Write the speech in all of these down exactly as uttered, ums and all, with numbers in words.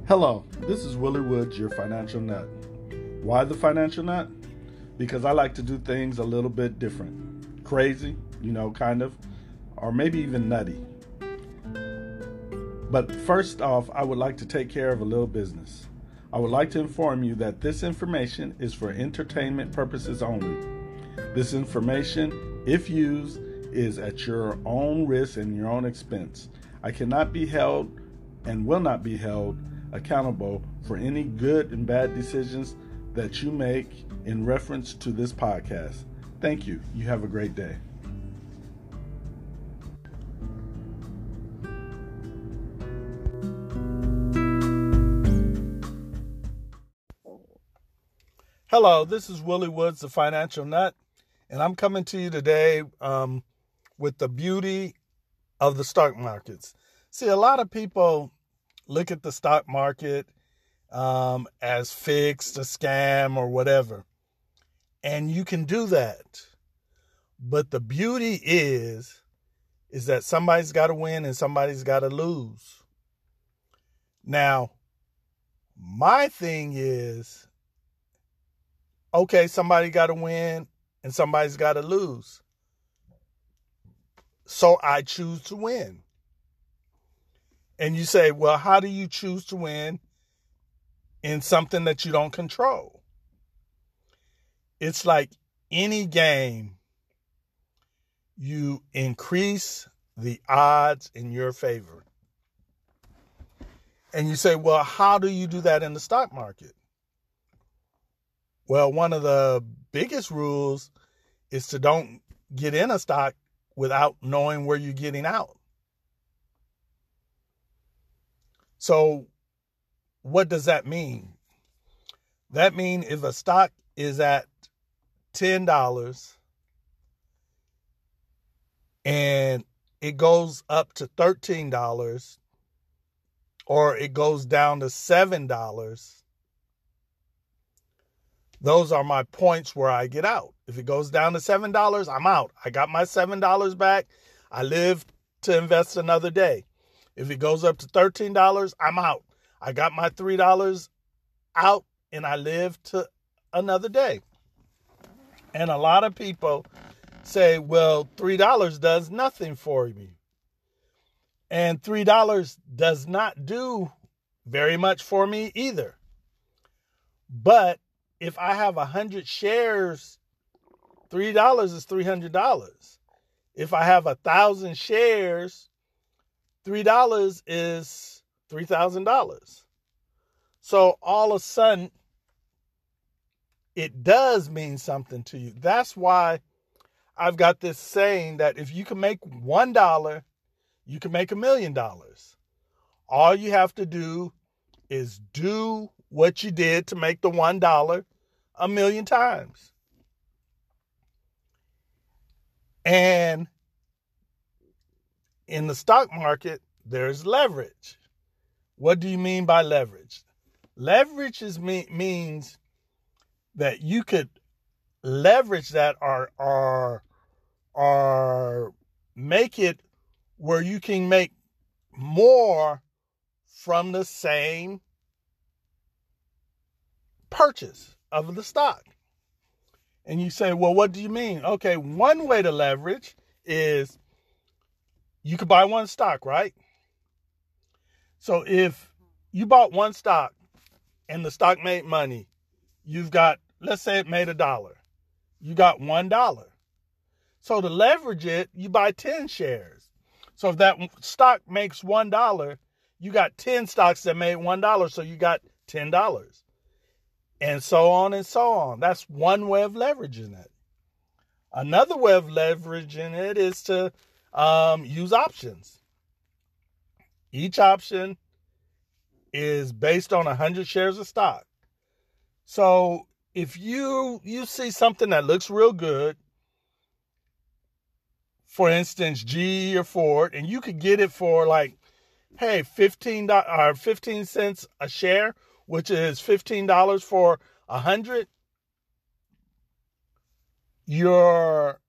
Hello, this is Willie Woods, your financial nut. Why the financial nut? Because I like to do things a little bit different. Crazy, you know, kind of, or maybe even nutty. But first off, I would like to take care of a little business. I would like to inform you that this information is for entertainment purposes only. This information, if used, is at your own risk and your own expense. I cannot be held and will not be held accountable for any good and bad decisions that you make in reference to this podcast. Thank you. You have a great day. Hello, this is Willie Woods, the Financial Nut, and I'm coming to you today um, with the beauty of the stock markets. See, a lot of people look at the stock market um, as fixed, a scam, or whatever. And you can do that. But the beauty is, is that somebody's got to win and somebody's got to lose. Now, my thing is, okay, somebody got to win and somebody's got to lose. So I choose to win. And you say, well, how do you choose to win in something that you don't control? It's like any game, you increase the odds in your favor. And you say, well, how do you do that in the stock market? Well, one of the biggest rules is to don't get in a stock without knowing where you're getting out. So what does that mean? That means if a stock is at ten dollars and it goes up to thirteen dollars or it goes down to seven dollars, those are my points where I get out. If it goes down to seven dollars, I'm out. I got my seven dollars back. I live to invest another day. If it goes up to thirteen dollars, I'm out. I got my three dollars out and I live to another day. And a lot of people say, well, three dollars does nothing for me. And three dollars does not do very much for me either. But if I have one hundred shares, three dollars is three hundred dollars. If I have one thousand shares, three dollars is three thousand dollars. So all of a sudden, it does mean something to you. That's why I've got this saying that if you can make one dollar, you can make a million dollars. All you have to do is do what you did to make the one dollar a million times. And in the stock market, there's leverage. What do you mean by leverage? Leverage is me- means that you could leverage that or, or, or make it where you can make more from the same purchase of the stock. And you say, well, what do you mean? Okay, one way to leverage is you could buy one stock, right? So if you bought one stock and the stock made money, you've got, let's say it made a dollar. You got one dollar. So to leverage it, you buy ten shares. So if that stock makes one dollar, you got ten stocks that made one dollar, so you got ten dollars. And so on and so on. That's one way of leveraging it. Another way of leveraging it is to um, use options. Each option is based on one hundred shares of stock. So if you you see something that looks real good, for instance, G E or Ford, and you could get it for like, hey, fifteen dollars or fifteen cents a share, which is fifteen dollars for one hundred, your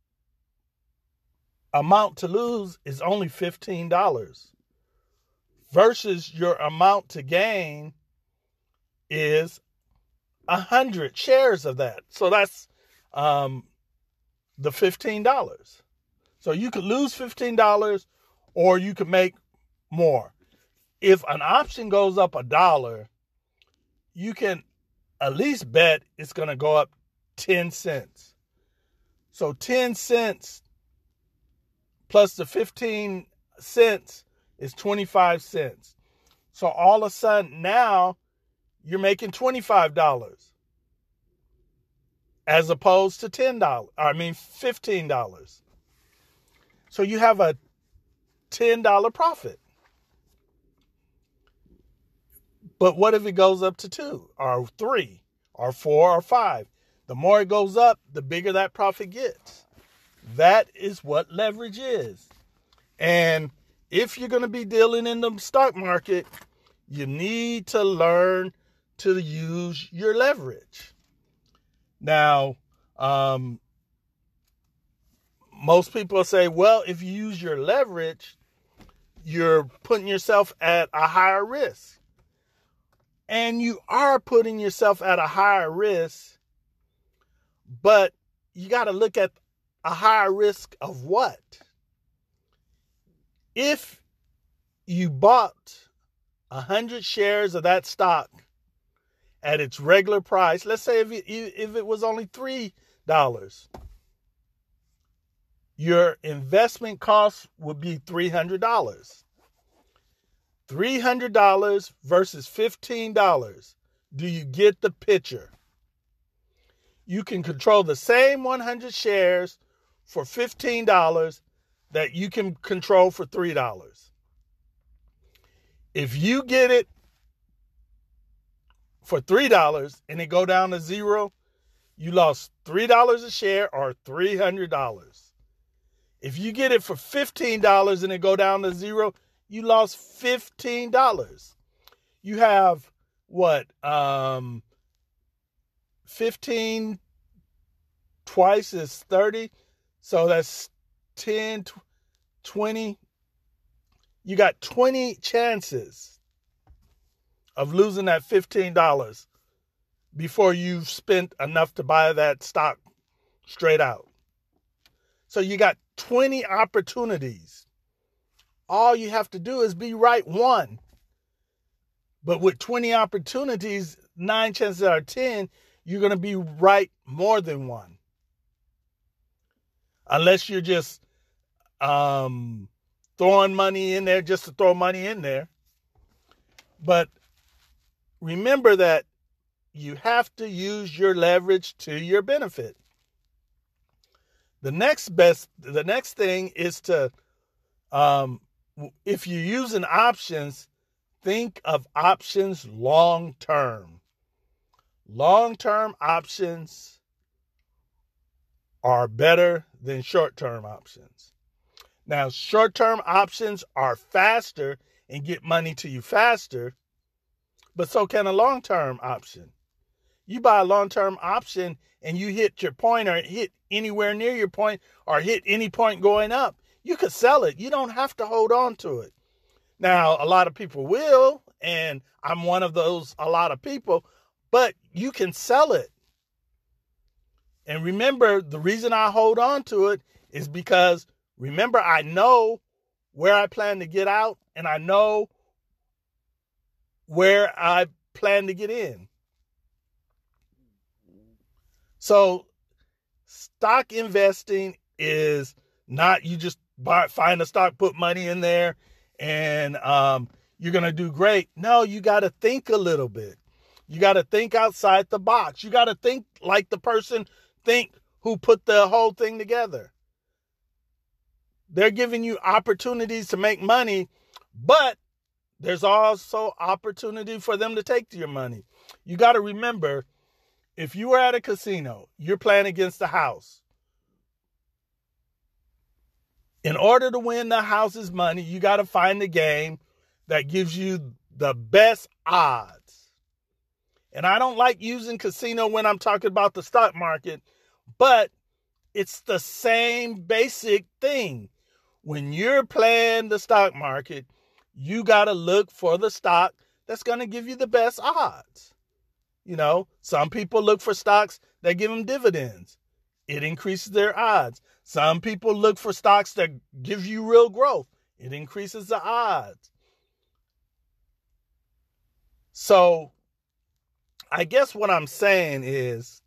amount to lose is only fifteen dollars. versus your amount to gain is a hundred shares of that. So that's um, the fifteen dollars. So you could lose fifteen dollars or you could make more. If an option goes up a dollar, you can at least bet it's going to go up ten cents. So ten cents plus the fifteen cents is twenty-five cents. So all of a sudden now you're making twenty-five dollars as opposed to ten dollars. I mean fifteen dollars. So you have a ten dollars profit. But what if it goes up to two or three or four or five? The more it goes up, the bigger that profit gets. That is what leverage is. And if you're going to be dealing in the stock market, you need to learn to use your leverage. Now, um, most people say, well, if you use your leverage, you're putting yourself at a higher risk. And you are putting yourself at a higher risk, but you got to look at a higher risk of what? If you bought one hundred shares of that stock at its regular price, let's say if it, if it was only three dollars, your investment cost would be three hundred dollars. three hundred dollars versus fifteen dollars. Do you get the picture? You can control the same one hundred shares for fifteen dollars that you can control for three dollars. If you get it for three dollars and it go down to zero, you lost three dollars a share or three hundred dollars. If you get it for fifteen dollars and it go down to zero, you lost fifteen dollars. You have what? Um, fifteen twice is thirty. So that's ten, twenty. You got twenty chances of losing that fifteen dollars before you've spent enough to buy that stock straight out. So you got twenty opportunities. All you have to do is be right one. But with twenty opportunities, nine chances out of ten, you're going to be right more than one. Unless you're just um, throwing money in there just to throw money in there. But remember that you have to use your leverage to your benefit. The next best, the next thing is to, um, if you're using options, think of options long term. Long term options are better than short term options. Now, short term options are faster and get money to you faster, but so can a long term option. You buy a long term option and you hit your point or hit anywhere near your point or hit any point going up, you could sell it. You don't have to hold on to it. Now, a lot of people will, and I'm one of those, a lot of people, but you can sell it. And remember, the reason I hold on to it is because, remember, I know where I plan to get out and I know where I plan to get in. So stock investing is not you just buy, find a stock, put money in there, and um, you're going to do great. No, you got to think a little bit. You got to think outside the box. You got to think like the person think who put the whole thing together. They're giving you opportunities to make money, but there's also opportunity for them to take your money. You got to remember, if you were at a casino, you're playing against the house. In order to win the house's money, you got to find a game that gives you the best odds. And I don't like using casino when I'm talking about the stock market, but it's the same basic thing. When you're playing the stock market, You got to look for the stock that's going to give you the best odds. You know, some people look for stocks that give them dividends. It increases their odds. Some people look for stocks that give you real growth. It increases the odds. So I guess what I'm saying is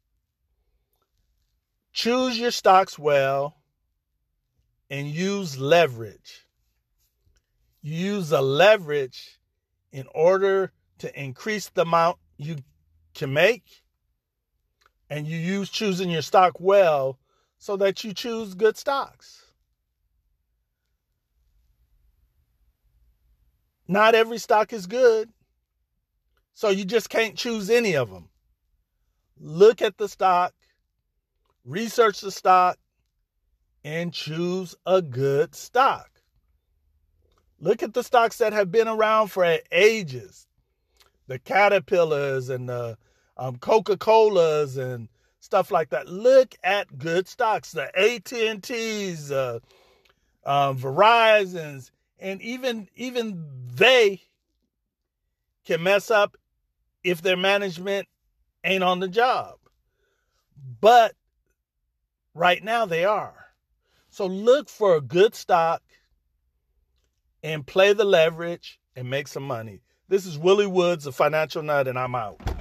choose your stocks well and use leverage. Use a leverage in order to increase the amount you can make, and you use choosing your stock well so that you choose good stocks. Not every stock is good, so you just can't choose any of them. Look at the stock, research the stock, and choose a good stock. Look at the stocks that have been around for ages. The Caterpillars and the um, Coca-Colas and stuff like that. Look at good stocks. The A T and T's, uh, um, Verizon's, and even, even they can mess up if their management ain't on the job. But right now they are. So look for a good stock and play the leverage and make some money. This is Willie Woods, the Financial Nut, and I'm out.